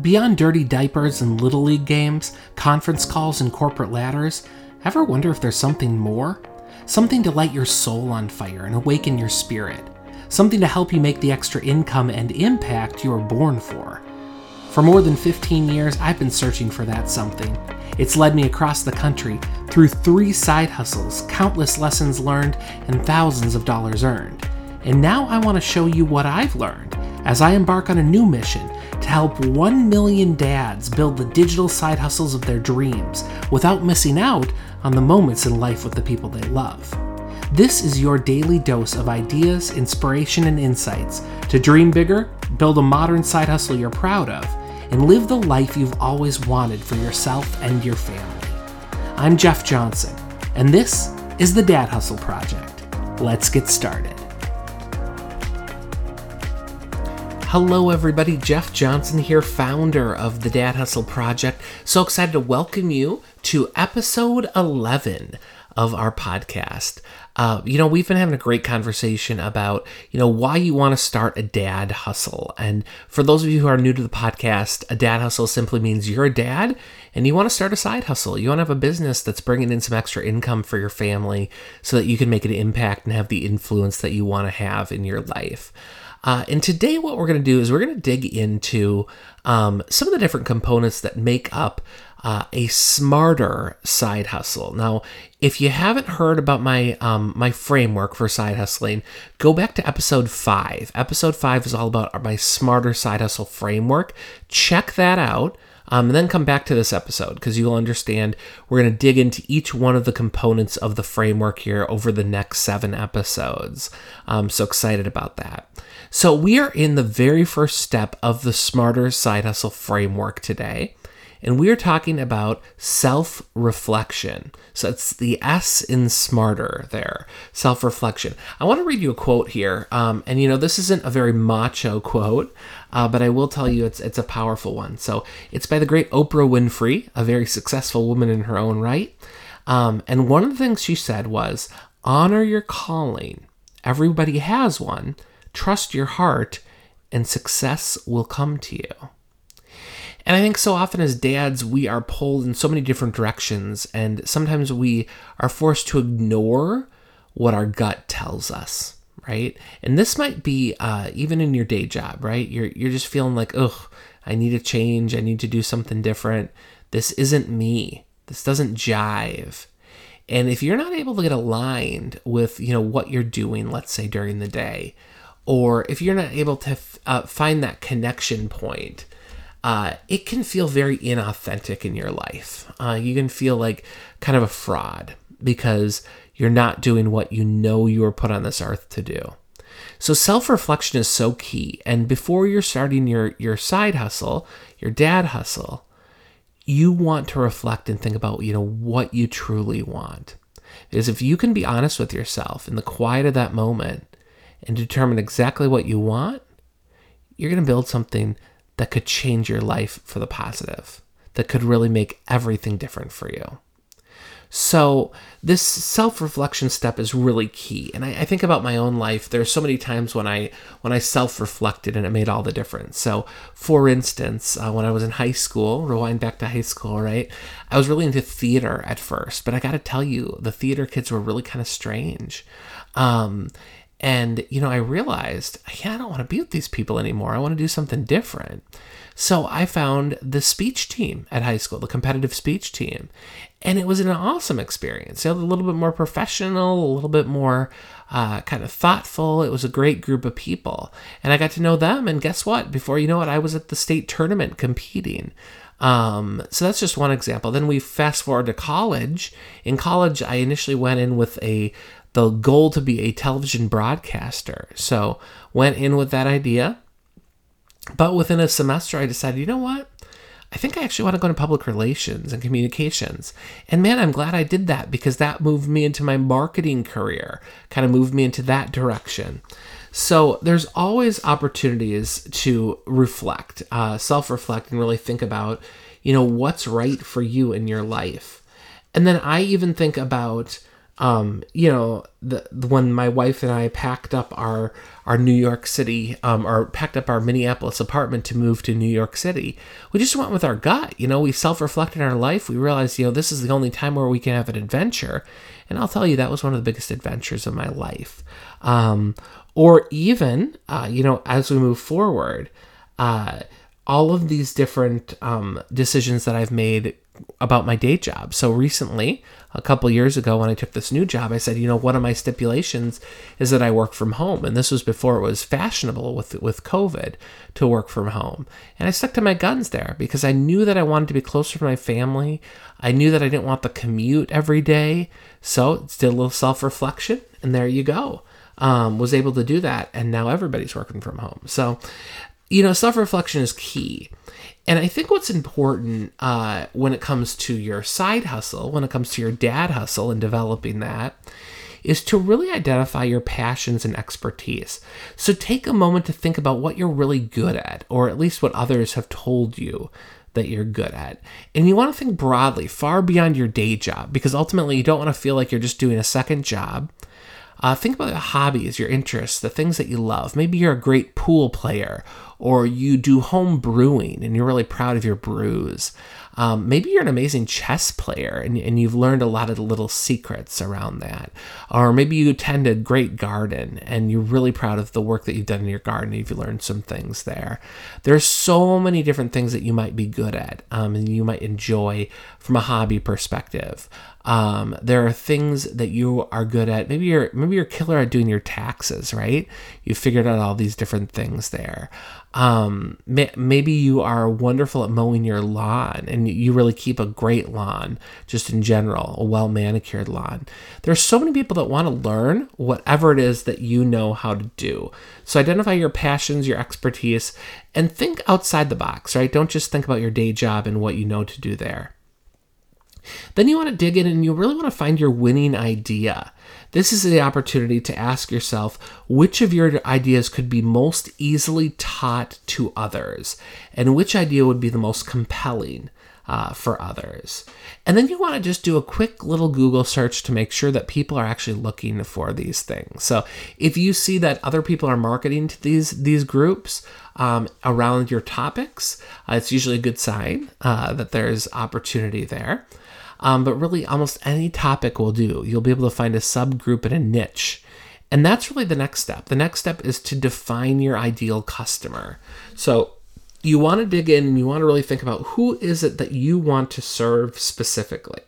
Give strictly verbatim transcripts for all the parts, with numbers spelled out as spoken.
Beyond dirty diapers and Little League games, conference calls and corporate ladders, ever wonder if there's something more? Something to light your soul on fire and awaken your spirit. Something to help you make the extra income and impact you were born for. For more than fifteen years, I've been searching for that something. It's led me across the country through three side hustles, countless lessons learned, and thousands of dollars earned. And now I want to show you what I've learned as I embark on a new mission to help one million dads build the digital side hustles of their dreams without missing out on the moments in life with the people they love. This is your daily dose of ideas, inspiration, and insights to dream bigger, build a modern side hustle you're proud of, and live the life you've always wanted for yourself and your family. I'm Jeff Johnson, and this is the Dad Hustle Project. Let's get started. Hello everybody, Jeff Johnson here, founder of the Dad Hustle Project. So excited to welcome you to episode eleven of our podcast. Uh, you know, we've been having a great conversation about, you know, why you want to start a dad hustle. And for those of you who are new to the podcast, a dad hustle simply means you're a dad and you want to start a side hustle. You want to have a business that's bringing in some extra income for your family so that you can make an impact and have the influence that you want to have in your life. Uh, and today what we're going to do is we're going to dig into um, some of the different components that make up uh, a smarter side hustle. Now, if you haven't heard about my um, my framework for side hustling, go back to episode five. Episode five is all about my smarter side hustle framework. Check that out. Um, and then come back to this episode because you'll understand we're going to dig into each one of the components of the framework here over the next seven episodes. I'm so excited about that. So we are in the very first step of the Smarter Side Hustle framework today, and we are talking about self-reflection. So it's the S in smarter there, self-reflection. I want to read you a quote here, um, and you know, this isn't a very macho quote, uh, but I will tell you it's it's a powerful one. So it's by the great Oprah Winfrey, a very successful woman in her own right. Um, and one of the things she said was, honor your calling. Everybody has one. Trust your heart, and success will come to you. And I think so often as dads, we are pulled in so many different directions, and sometimes we are forced to ignore what our gut tells us, right? And this might be uh, even in your day job, right? You're you're just feeling like, ugh, I need a change. I need to do something different. This isn't me. This doesn't jive. And if you're not able to get aligned with, you know, what you're doing, let's say during the day, or if you're not able to uh, find that connection point, uh, it can feel very inauthentic in your life. Uh, you can feel like kind of a fraud because you're not doing what you know you were put on this earth to do. So self-reflection is so key. And before you're starting your, your side hustle, your dad hustle, you want to reflect and think about, you know, what you truly want. Because if you can be honest with yourself in the quiet of that moment and determine exactly what you want, you're going to build something that could change your life for the positive, that could really make everything different for you. So this self-reflection step is really key. And I, I think about my own life. There's so many times when I when I self-reflected and it made all the difference. So for instance, uh, when I was in high school, rewind back to high school, right? I was really into theater at first, but I got to tell you, the theater kids were really kind of strange. Um, And, you know, I realized, yeah, I don't want to be with these people anymore. I want to do something different. So I found the speech team at high school, the competitive speech team. And it was an awesome experience. You know, a little bit more professional, a little bit more uh, kind of thoughtful. It was a great group of people. And I got to know them. And guess what? Before you know it, I was at the state tournament competing. Um, so that's just one example. Then we fast forward to college. In college, I initially went in with a the goal to be a television broadcaster. So went in with that idea. But within a semester, I decided, you know what? I think I actually want to go into public relations and communications. And man, I'm glad I did that because that moved me into my marketing career, kind of moved me into that direction. So there's always opportunities to reflect, uh, self-reflect, and really think about, you know, what's right for you in your life. And then I even think about Um, you know, the, the when my wife and I packed up our our New York City, um, or packed up our Minneapolis apartment to move to New York City, we just went with our gut. You know, we self-reflected on our life. We realized, you know, this is the only time where we can have an adventure. And I'll tell you, that was one of the biggest adventures of my life. Um, or even, uh, you know, as we move forward, uh, all of these different um, decisions that I've made about my day job. So recently, a couple years ago when I took this new job, I said, you know, one of my stipulations is that I work from home. And this was before it was fashionable with, with COVID to work from home. And I stuck to my guns there because I knew that I wanted to be closer to my family. I knew that I didn't want the commute every day. So it's did a little self-reflection, and there you go. Um, was able to do that, and now everybody's working from home. So, you know, self-reflection is key. And I think what's important uh, when it comes to your side hustle, when it comes to your dad hustle and developing that, is to really identify your passions and expertise. So take a moment to think about what you're really good at, or at least what others have told you that you're good at. And you want to think broadly, far beyond your day job, because ultimately you don't want to feel like you're just doing a second job. Uh, think about your hobbies, your interests, the things that you love. Maybe you're a great pool player, or you do home brewing and you're really proud of your brews. Um, maybe you're an amazing chess player and, and you've learned a lot of the little secrets around that. Or maybe you tend a great garden and you're really proud of the work that you've done in your garden. You've learned some things there. There's so many different things that you might be good at um, and you might enjoy from a hobby perspective. Um, there are things that you are good at. Maybe you're maybe you're killer at doing your taxes, right? You figured out all these different things there. Um, may, maybe you are wonderful at mowing your lawn and you really keep a great lawn, just in general, a well manicured lawn. There's so many people that want to learn whatever it is that you know how to do. So identify your passions, your expertise, and think outside the box, right? Don't just think about your day job and what you know to do there. Then you want to dig in and you really want to find your winning idea. This is the opportunity to ask yourself which of your ideas could be most easily taught to others and which idea would be the most compelling uh, for others. And then you want to just do a quick little Google search to make sure that people are actually looking for these things. So if you see that other people are marketing to these, these groups um, around your topics, uh, it's usually a good sign uh, that there's opportunity there. Um, but really, almost any topic will do. You'll be able to find a subgroup and a niche. And that's really the next step. The next step is to define your ideal customer. So you want to dig in and you want to really think about who is it that you want to serve specifically.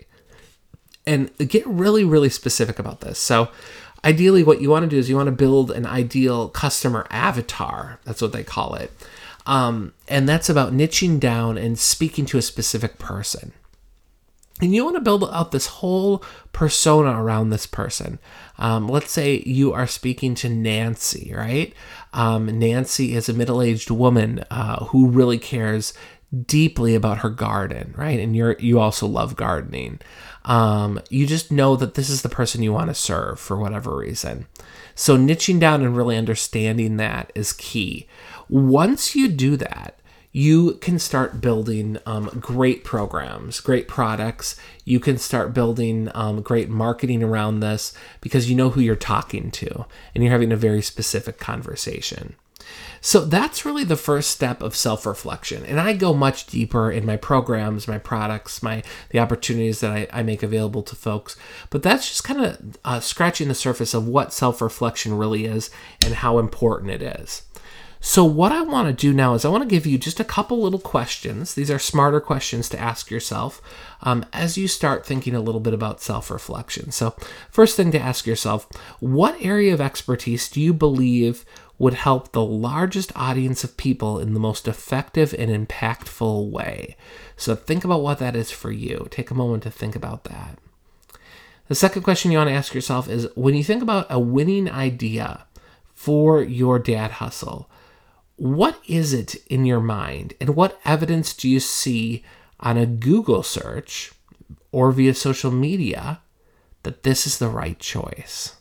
And get really, really specific about this. So ideally, what you want to do is you want to build an ideal customer avatar. That's what they call it. Um, and that's about niching down and speaking to a specific person. And you want to build out this whole persona around this person. Um, let's say you are speaking to Nancy, right? Um, Nancy is a middle-aged woman uh, who really cares deeply about her garden, right? And you're you also love gardening. Um, you just know that this is the person you want to serve for whatever reason. So niching down and really understanding that is key. Once you do that, you can start building um, great programs, great products. You can start building um, great marketing around this because you know who you're talking to and you're having a very specific conversation. So that's really the first step of self-reflection. And I go much deeper in my programs, my products, my the opportunities that I, I make available to folks. But that's just kind of uh, scratching the surface of what self-reflection really is and how important it is. So what I want to do now is I want to give you just a couple little questions. These are smarter questions to ask yourself um, as you start thinking a little bit about self-reflection. So first thing to ask yourself, what area of expertise do you believe would help the largest audience of people in the most effective and impactful way? So think about what that is for you. Take a moment to think about that. The second question you want to ask yourself is, when you think about a winning idea for your dad hustle, what is it in your mind and what evidence do you see on a Google search or via social media that this is the right choice?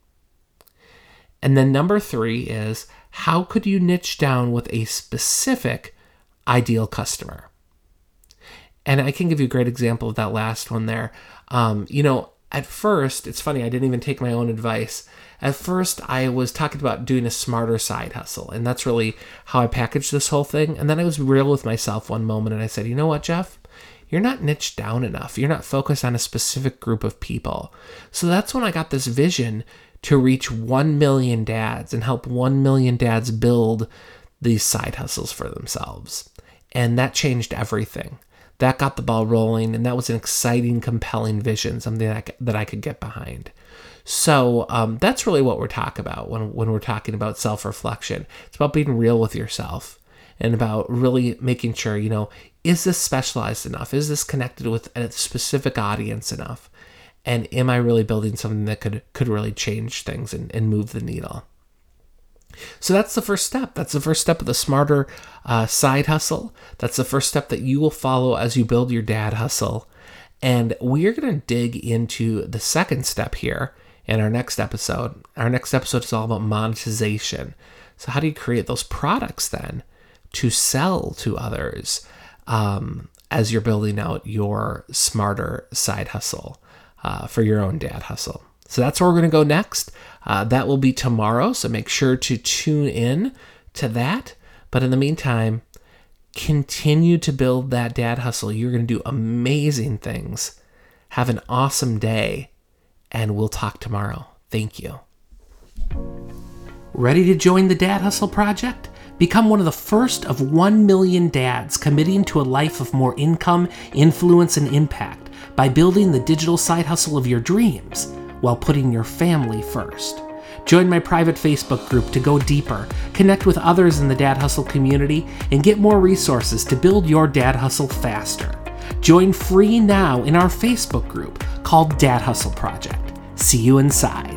And then number three is, how could you niche down with a specific ideal customer? And I can give you a great example of that last one there. Um, you know, at first, it's funny, I didn't even take my own advice. At first, I was talking about doing a smarter side hustle, and that's really how I packaged this whole thing. And then I was real with myself one moment, and I said, you know what, Jeff? You're not niched down enough. You're not focused on a specific group of people. So that's when I got this vision to reach one million dads and help one million dads build these side hustles for themselves. And that changed everything. That got the ball rolling, and that was an exciting, compelling vision, something that I, that I could get behind. So um, that's really what we're talking about when, when we're talking about self-reflection. It's about being real with yourself and about really making sure, you know, is this specialized enough? Is this connected with a specific audience enough? And am I really building something that could, could really change things and, and move the needle? So that's the first step. That's the first step of the smarter uh, side hustle. That's the first step that you will follow as you build your dad hustle. And we are going to dig into the second step here in our next episode. Our next episode is all about monetization. So how do you create those products then to sell to others um, as you're building out your smarter side hustle uh, for your own dad hustle? So that's where we're going to go next. Uh, that will be tomorrow, so make sure to tune in to that. But in the meantime, continue to build that dad hustle. You're going to do amazing things. Have an awesome day, and we'll talk tomorrow. Thank you. Ready to join the Dad Hustle Project? Become one of the first of one million dads committing to a life of more income, influence, and impact by building the digital side hustle of your dreams while putting your family first. Join my private Facebook group to go deeper, connect with others in the Dad Hustle community, and get more resources to build your dad hustle faster. Join free now in our Facebook group called Dad Hustle Project. See you inside.